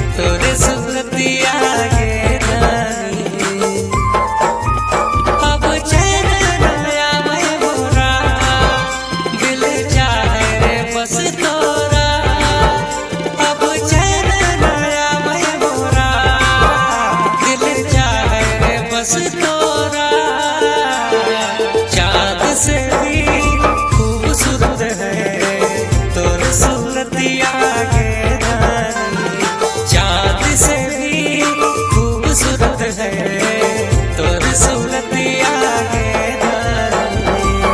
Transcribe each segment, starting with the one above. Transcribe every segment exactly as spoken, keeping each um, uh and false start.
तोरे सूरतिया के रानी। अब चैन न आवे मोरा, दिल चाहे रे बस तोरा। अब चैन न आवे मोरा, दिल चाहे रे बस तोरा। चाँद से भी खूबसूरत है तोरे सूरतिया के रानी। चाँद से भी खूबसूरत है तोरे सूरतिया के रानी।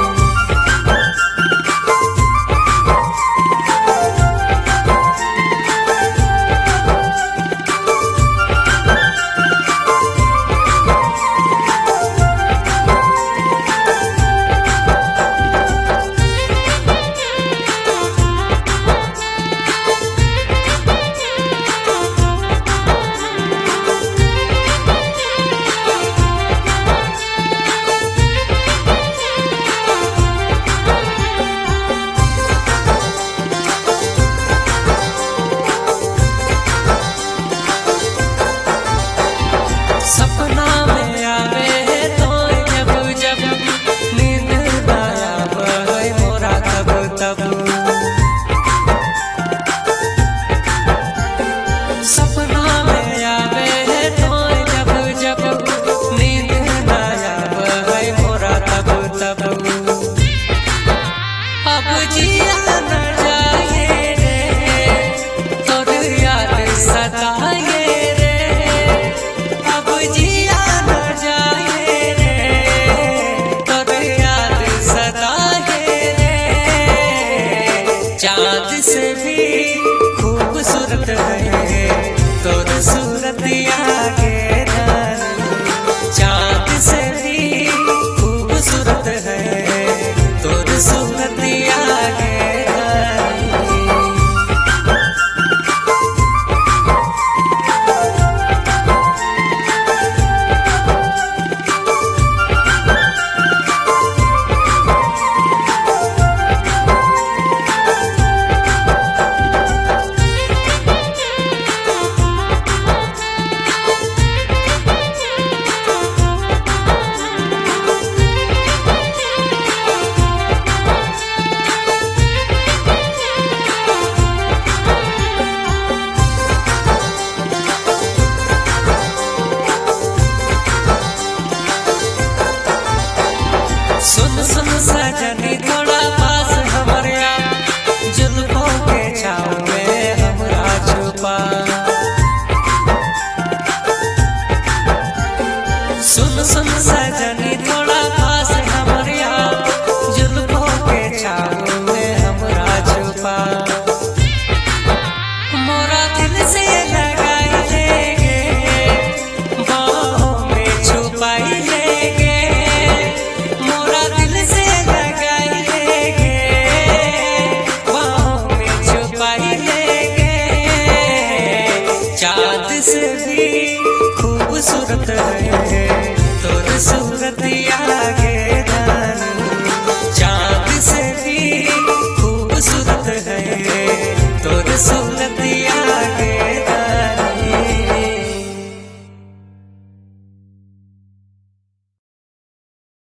सपना में आवे तो जब जब, नींद न आवे मोरा तब तब। सपना में आवे तो जब जब, नींद न आवे मोरा तब तब। अब जिया न जाए रे तोर याद सताए रे। अब जिया न जाए रे तोर याद सताए रे। चाँद से भी खूबसूरत है तोर सूरतिया के रानी। चाँद से भी खूबसूरत है तोर सूरतिया के रानी। सुन सुन सजनी थोड़ा पास हमरे आ, जुल्फों के छाँव में हमरा छुपा। सुन सुन सजनी थोड़ा पास हमरे आ, जुल्फों के छाँव में हमरा छुपा। मोरा दिल से लगाई लेगे, बाहों में छुपाई लेगे। मोरा दिल से लगाई लेगे, बाहों में छुपाई लेगे। चाँद से भी खूबसूरत है तोर सूरतिया के रानी। चाँद से भी खूबसूरत है तोर सूरत